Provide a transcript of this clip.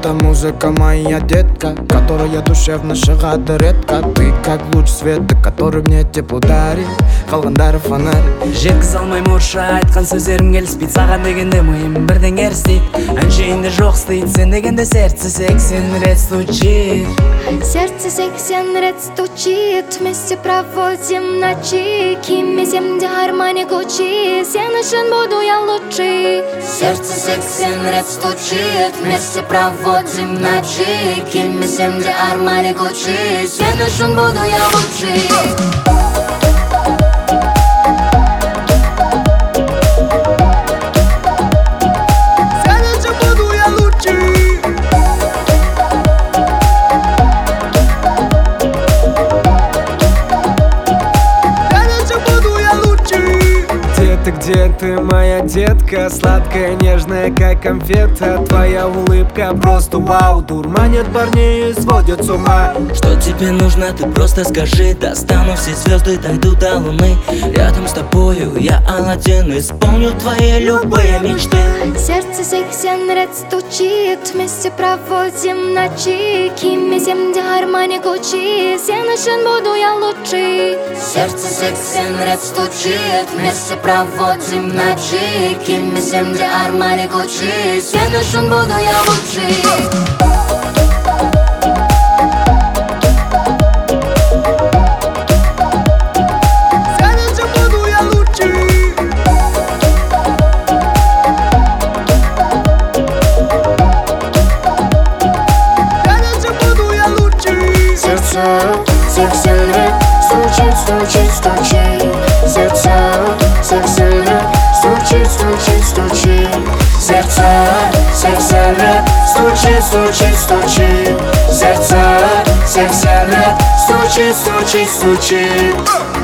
Это музыка моя, детка, которая душевно шығады редко. Ты как луч света, который мне тепло дарит. Қалғандары фонарь. Жеткізе алмайм орысша айтқан сөздерім келіспейді. Саған дегенде миым бірден ерістейді. Әншейінде жоқ істейді, сен дегенде сердце 80 рет стучит. Сердце 80 рет стучит. Вместе проводим ночи. Кимезем, где гармония гучит. Сен үшін буду я лучший. Сердце 80 рет стучит. Вместе проводим ночи. Кимезем, где гармония гучит. Сен үшін буду я лучший. Где ты, моя детка, сладкая, нежная, как конфета. Твоя улыбка просто вау, дурманит парней и сводит с ума. Что тебе нужно, ты просто скажи. Достану все звезды, дойду до луны. Рядом с тобою я Аладдин, исполню твои любые мечты. Сердце 80 рет стучит. Вместе проводим ночи. Кимезем, где гармония гучит. Сен үшін буду я лучший. Сердце 80 рет стучит. Вместе проводим ночи. Кимезем, где гармония гучит. Сен үшін буду я лучший. Сердце 80 рет стучит, стучит, стучит. Сердце 80 рет стучит, стучит, стучит. Сердце 80 рет стучит, стучит, стучит. Сердце 80 рет стучит, стучит, стучит.